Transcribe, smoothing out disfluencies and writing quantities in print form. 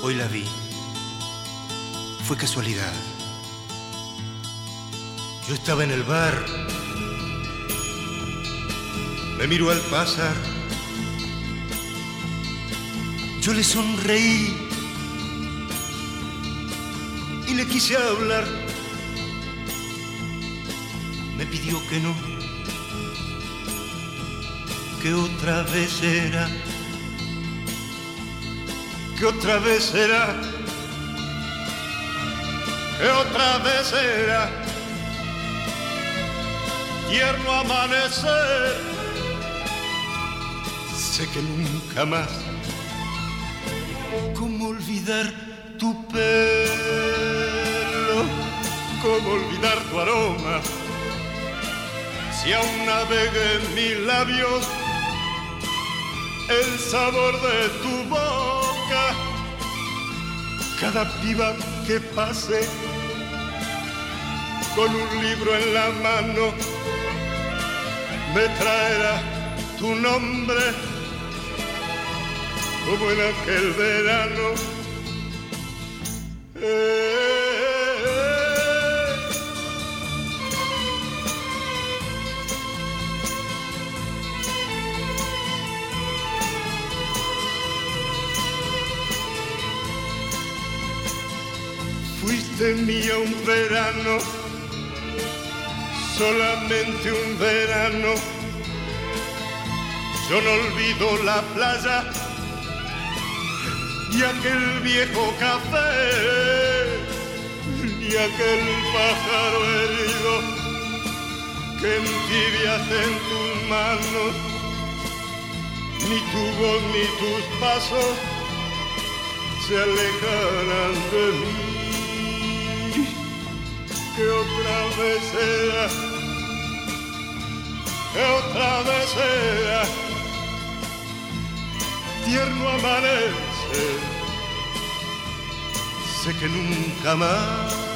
Hoy la vi. Fue casualidad. Yo estaba en el bar. Me miró al pasar. Yo le sonreí y le quise hablar. Me pidió que no, que otra vez era, que otra vez era, que otra vez era. Tierno amanecer, sé que nunca más. ¿Cómo olvidar tu pelo? ¿Cómo olvidar tu aroma? Si aún navega en mis labios el sabor de tu boca. Cada piba que pase con un libro en la mano me traerá tu nombre, como en aquel verano. Fuiste mía un verano, solamente un verano. Yo no olvido la playa y aquel viejo café, y aquel pájaro herido que entibiaste en tus manos. Ni tu voz ni tus pasos se alejarán de mí. Que otra vez sea, que otra vez sea. Tierno amanece, sé que nunca más.